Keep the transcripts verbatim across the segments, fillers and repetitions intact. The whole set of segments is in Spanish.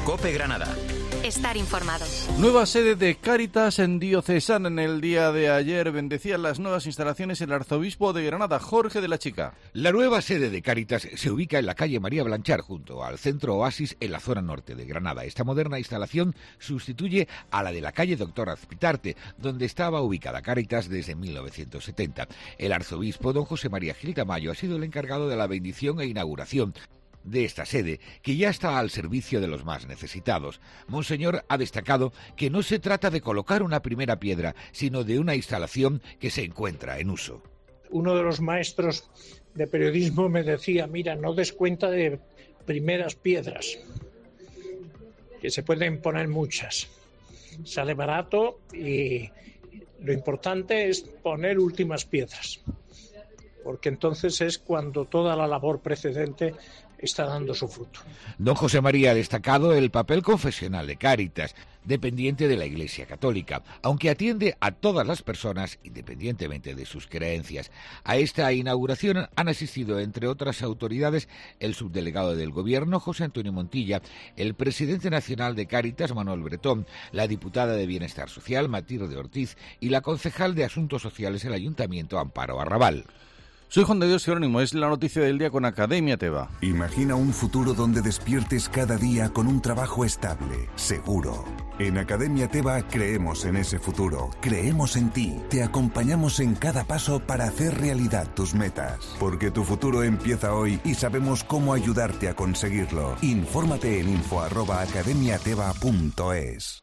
COPE Granada. Estar informado. Nueva sede de Cáritas en Diocesana. En el día de ayer bendecían las nuevas instalaciones el arzobispo de Granada, Jorge de la Chica. La nueva sede de Cáritas se ubica en la calle María Blanchar, junto al centro Oasis en la zona norte de Granada. Esta moderna instalación sustituye a la de la calle Doctor Azpitarte, donde estaba ubicada Cáritas desde mil novecientos setenta. El arzobispo don José María Gil Tamayo ha sido el encargado de la bendición e inauguración de esta sede, que ya está al servicio de los más necesitados. Monseñor ha destacado que no se trata de colocar una primera piedra, sino de una instalación que se encuentra en uso. Uno de los maestros de periodismo me decía, mira, no des cuenta de primeras piedras, que se pueden poner muchas. Sale barato y lo importante es poner últimas piedras, porque entonces es cuando toda la labor precedente está dando su fruto. Don José María ha destacado el papel confesional de Cáritas, dependiente de la Iglesia Católica, aunque atiende a todas las personas independientemente de sus creencias. A esta inauguración han asistido, entre otras autoridades, el subdelegado del Gobierno, José Antonio Montilla, el presidente nacional de Cáritas, Manuel Bretón, la diputada de Bienestar Social, Matilde Ortiz, y la concejal de Asuntos Sociales del Ayuntamiento, Amparo Arrabal. Soy Juan de Dios Jerónimo, es la noticia del día con Academia Teva. Imagina un futuro donde despiertes cada día con un trabajo estable, seguro. En Academia Teva creemos en ese futuro, creemos en ti, te acompañamos en cada paso para hacer realidad tus metas. Porque tu futuro empieza hoy y sabemos cómo ayudarte a conseguirlo. Infórmate en info arroba academiateva punto es.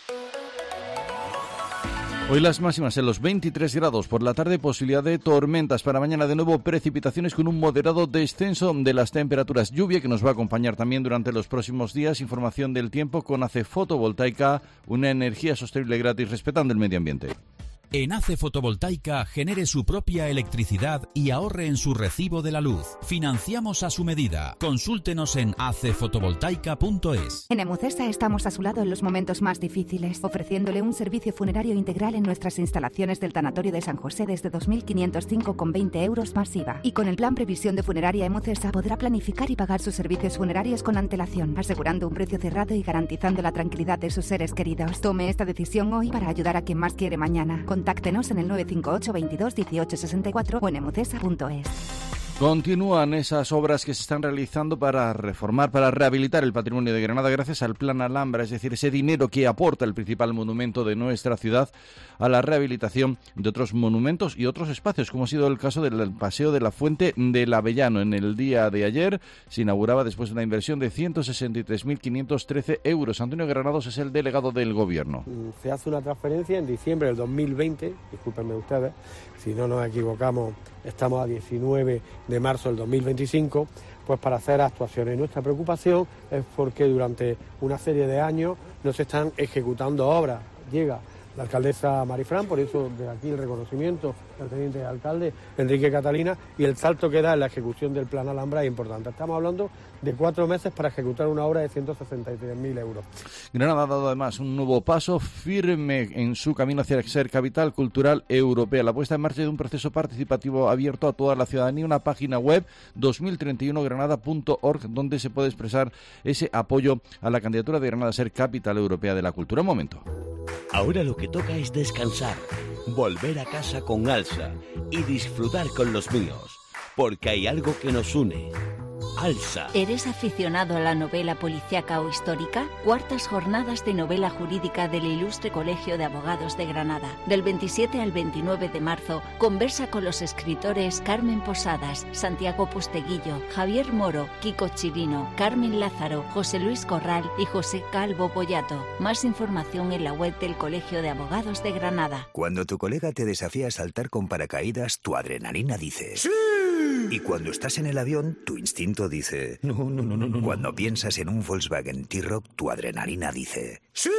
Hoy las máximas en los veintitrés grados, por la tarde posibilidad de tormentas, para mañana de nuevo precipitaciones con un moderado descenso de las temperaturas, lluvia que nos va a acompañar también durante los próximos días, información del tiempo con A C E Fotovoltaica, una energía sostenible gratis respetando el medio ambiente. En A C E Fotovoltaica genere su propia electricidad y ahorre en su recibo de la luz. Financiamos a su medida. Consúltenos en a c fotovoltaica punto es. En Emutesa estamos a su lado en los momentos más difíciles, ofreciéndole un servicio funerario integral en nuestras instalaciones del Tanatorio de San José desde dos mil quinientos cinco con veinte euros más I V A. Y con el plan Previsión de Funeraria Emutesa podrá planificar y pagar sus servicios funerarios con antelación, asegurando un precio cerrado y garantizando la tranquilidad de sus seres queridos. Tome esta decisión hoy para ayudar a quien más quiere mañana. Contáctenos en el nueve cinco ocho veintidós dieciocho sesenta y cuatro o en emutesa punto es. Continúan esas obras que se están realizando para reformar, para rehabilitar el patrimonio de Granada gracias al Plan Alhambra, es decir, ese dinero que aporta el principal monumento de nuestra ciudad a la rehabilitación de otros monumentos y otros espacios, como ha sido el caso del Paseo de la Fuente del Avellano. En el día de ayer se inauguraba después de una inversión de ciento sesenta y tres mil quinientos trece euros. Antonio Granados es el delegado del Gobierno. Se hace una transferencia en diciembre del dos mil veinte, discúlpenme ustedes, si no nos equivocamos, estamos a diecinueve de marzo del dos mil veinticinco, pues para hacer actuaciones. Nuestra preocupación es porque durante una serie de años no se están ejecutando obras. Llega la alcaldesa Marifran, por eso de aquí el reconocimiento del teniente alcalde Enrique Catalina, y el salto que da en la ejecución del Plan Alhambra es importante. Estamos hablando de cuatro meses para ejecutar una obra de ciento sesenta y tres mil euros. Granada ha dado además un nuevo paso firme en su camino hacia ser capital cultural europea. La puesta en marcha de un proceso participativo abierto a toda la ciudadanía, una página web dos mil treinta y uno granada punto org, donde se puede expresar ese apoyo a la candidatura de Granada a ser capital europea de la cultura. Un momento. Ahora lo que toca es descansar, volver a casa con Alsa y disfrutar con los míos, porque hay algo que nos une. Alsa. ¿Eres aficionado a la novela policíaca o histórica? Cuartas jornadas de novela jurídica del Ilustre Colegio de Abogados de Granada. Del veintisiete al veintinueve de marzo, conversa con los escritores Carmen Posadas, Santiago Pusteguillo, Javier Moro, Kiko Chirino, Carmen Lázaro, José Luis Corral y José Calvo Boyato. Más información en la web del Colegio de Abogados de Granada. Cuando tu colega te desafía a saltar con paracaídas, tu adrenalina dice ¡sí! Y cuando estás en el avión, tu instinto dice no, no, no, no, no. Cuando piensas en un Volkswagen T-Roc, tu adrenalina dice ¡sí!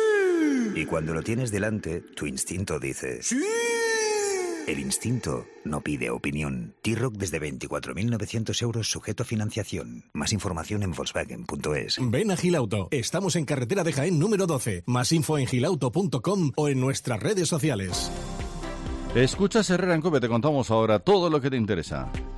Y cuando lo tienes delante, tu instinto dice ¡sí! El instinto no pide opinión. T-Roc desde veinticuatro mil novecientos euros sujeto a financiación. Más información en volkswagen punto es. Ven a Gilauto. Estamos en carretera de Jaén número doce. Más info en gilauto punto com o en nuestras redes sociales. Escuchas Herrera en COPE, te contamos ahora todo lo que te interesa.